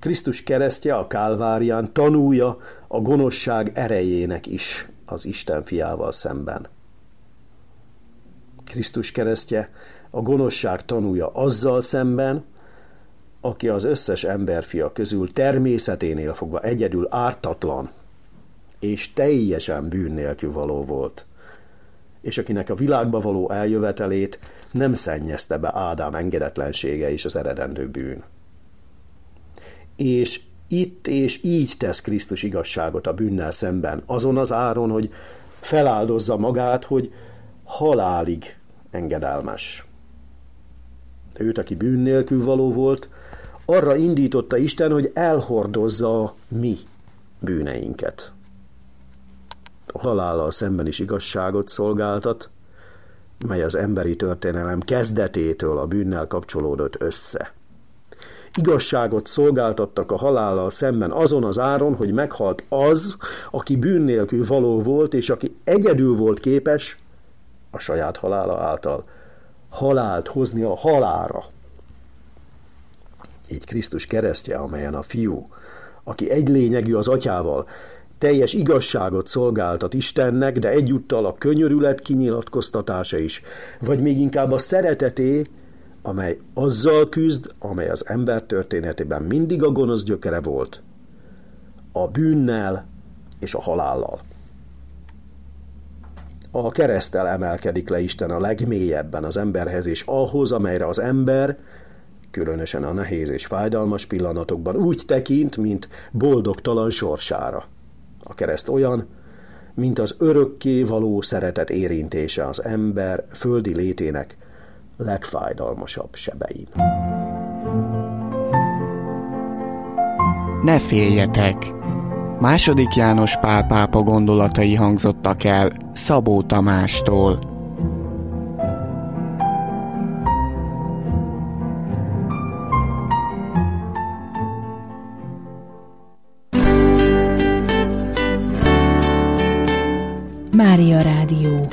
Krisztus keresztje a Kálvárián tanúja a gonoszság erejének is az Isten fiával szemben. Krisztus keresztje a gonoszság tanúja azzal szemben, aki az összes emberfia közül természeténél fogva egyedül ártatlan és teljesen bűn nélkül való volt, és akinek a világba való eljövetelét nem szennyezte be Ádám engedetlensége és az eredendő bűn. És itt és így tesz Krisztus igazságot a bűnnel szemben, azon az áron, hogy feláldozza magát, hogy halálig engedelmes. Őt, aki bűn nélkül való volt, arra indította Isten, hogy elhordozza a mi bűneinket. A halállal szemben is igazságot szolgáltat, mely az emberi történelem kezdetétől a bűnnel kapcsolódott össze. Igazságot szolgáltattak a halállal szemben azon az áron, hogy meghalt az, aki bűn nélkül való volt, és aki egyedül volt képes a saját halála által halált hozni a halálra. Így Krisztus keresztje, amelyen a Fiú, aki egy lényegű az Atyával, teljes igazságot szolgáltat Istennek, de egyúttal a könyörület kinyilatkoztatása is, vagy még inkább a szereteté, amely azzal küzd, amely az ember történetében mindig a gonosz gyökere volt, a bűnnel és a halállal. A kereszttel emelkedik le Isten a legmélyebben az emberhez, és ahhoz, amelyre az ember, különösen a nehéz és fájdalmas pillanatokban úgy tekint, mint boldogtalan sorsára. A kereszt olyan, mint az örökké való szeretet érintése az ember földi létének legfájdalmasabb sebein. Ne féljetek! II. János Pál pápa gondolatai hangzottak el Szabó Tamástól. Mária Rádió.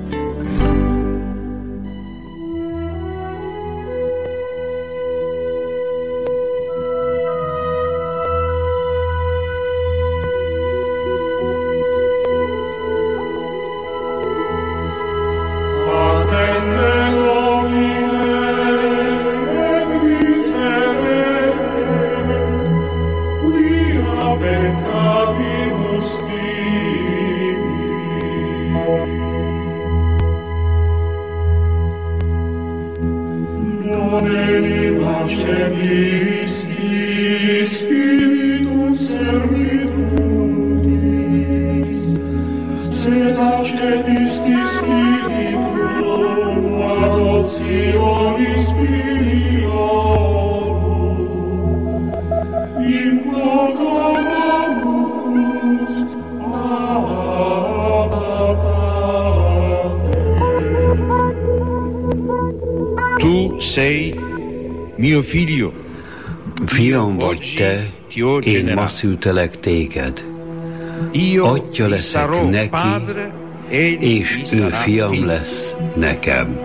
Tu sei mio figlio. Fiam vagy te, én ma szültelek téged. Atya leszek neki, és ő fiam lesz nekem.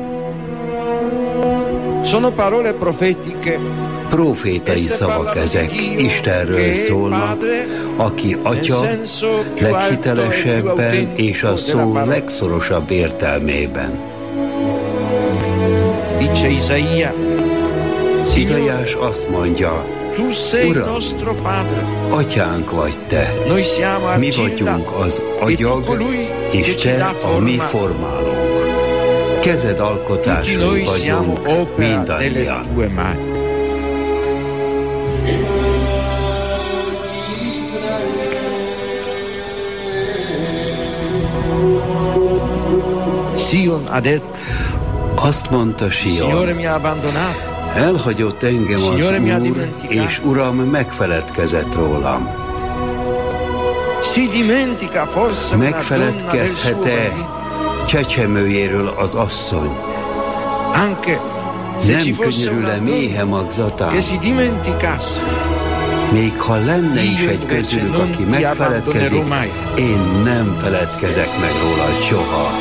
Sono parole profetiche. Profétai szavak ezek, Istenről szólnak, aki Atya leghitelesebben és a szó legszorosabb értelmében. Izaiás azt mondja, Uram, Atyánk vagy te, mi vagyunk az agyag, és te a mi formálónk. Kezed alkotásai vagyunk mindannyian. Azt mondta Sion, elhagyott engem az Úr, és Uram megfeledkezett rólam. Megfeledkezhet-e csecsemőjéről az asszony? Nem könyörül-e méhe magzatán? Még ha lenne is egy közülük, aki megfeledkezik, én nem feledkezek meg róla soha.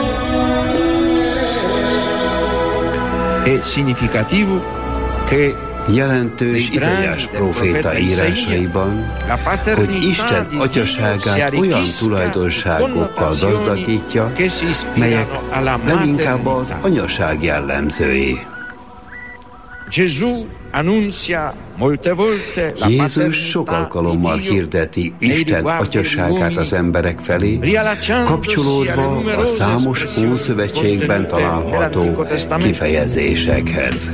È significativo che Jelentős Izaiás próféta írásaiban, hogy Isten atyaságát olyan tulajdonságokkal gazdagítja, melyek leginkább az anyaság jellemzői. Jézus sok alkalommal hirdeti Isten atyaságát az emberek felé, kapcsolódva a számos Ószövetségben található kifejezésekhez.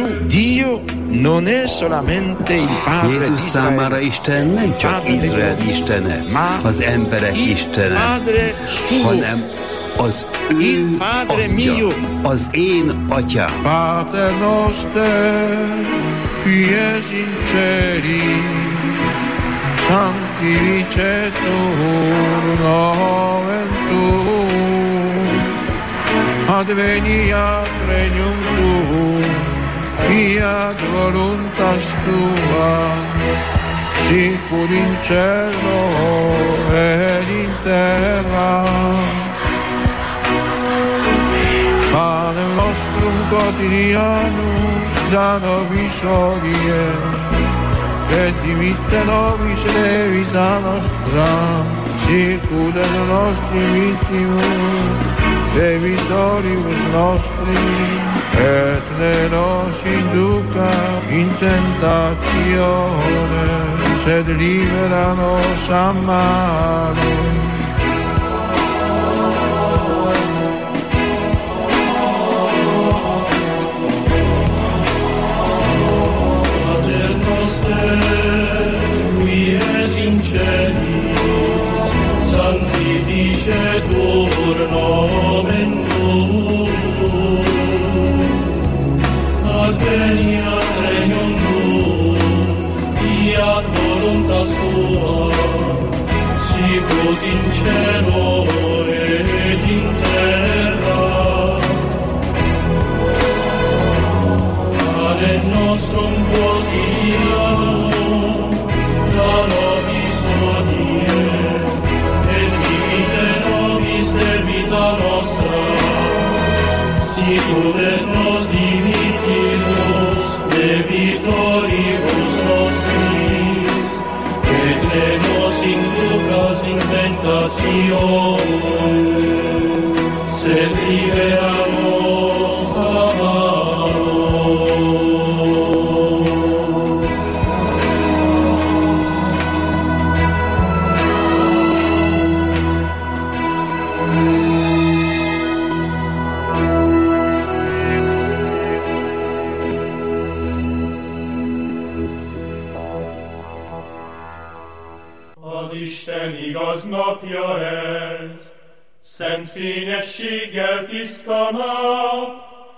Jézus számára Isten nem csak Izrael istene, az emberek istene, hanem az ő atya, az én atyám. Pater noster, qui es in celi, sanctificetur nomen tuum, adveniat regnum tuum, fiat voluntas tua, sicur in cielo et in terra. Panem nostrum quotidianum da nobis hodie, et dimitte nobis debita nostra, sicut et nostri vittimus debitoribus nostri, et ne nos induca in tentatione, sed libera nos a malo. Sanctificetur nomen tuum, adveniat regnum tuum, fiat voluntas tua, sicut in cielo et in terra. Panem nostrum quotidianum da nobis hodie, debita nostra, sicut et nos dimittimus debitoribus nostris, et ne nos inducas in tentatione, sed libera nos a malo. Igaz napja ez, szent fényességgel tiszta nap,